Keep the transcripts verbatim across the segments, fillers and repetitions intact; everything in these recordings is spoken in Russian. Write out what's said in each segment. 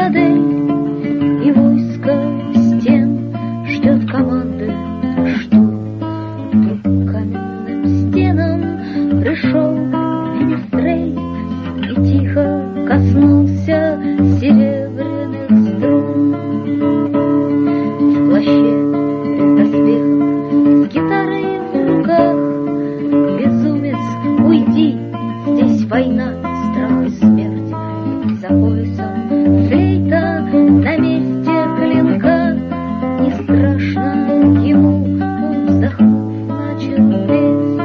цитадель, и войско стен ждет команды штурм. Тут к каменным стенам пришел Менестрель и тихо коснулся серебряных струн. В плаще без доспехов, с гитарой в руках, безумец, уйди, здесь война, страх и смерть. За поясом флейта, на месте клинка, не страшно ему, вздохнув, начал петь.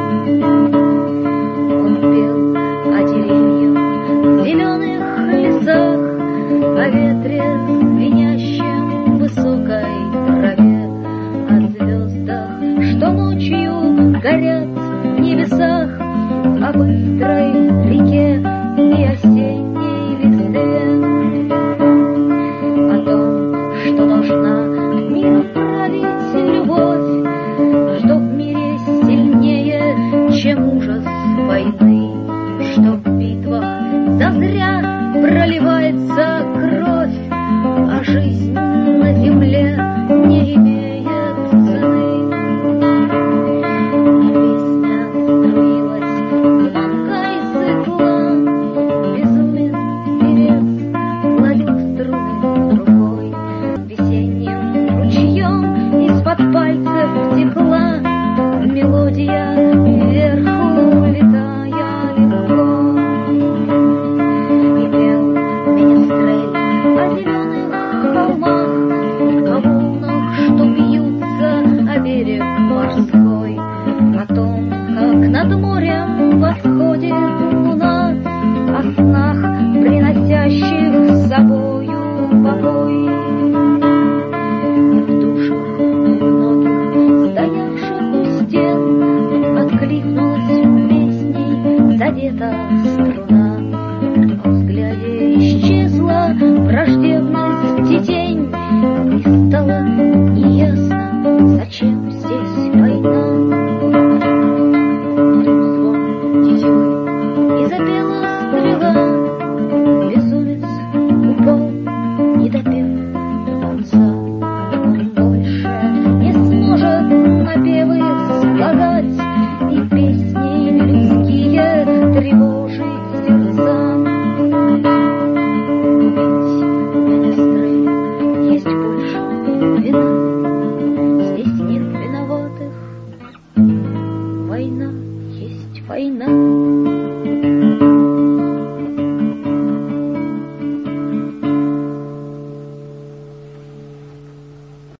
Он пел о деревьях в зеленых лесах, о ветре звенящем в высокой траве, о звездах, что ночью горят в небесах, о быстрой реке и осенней листве, о том, что должна мир править любовь, что в мире сильнее, чем ужас войны, что в битвах зазря проливается кровь, а жизнь на земле не имеет цены. И песня струилась звонкой светла, безумен певец гладил струны рукой, весенним ручьем из-под пальцев текла мелодия вверху, летая легко. И пел Менестрель о зеленых холмах, о волнах, что бьются о берег морской, о том, как над морем восходит луна, о снах, приносящих с собою покой. И в душах многих, стоявших у стен, откликнулась песней задета струна. Во взгляде исчезла враждебность и тень, и стало неясно, зачем здесь война. Вдруг звон тетивы, и запела стрела, безумец упал, не допев до конца. Он больше не сможет напевы слагать и песни людские тревожить сердца. Убить Менестреля есть больше вина, здесь нет виноватых, война есть война.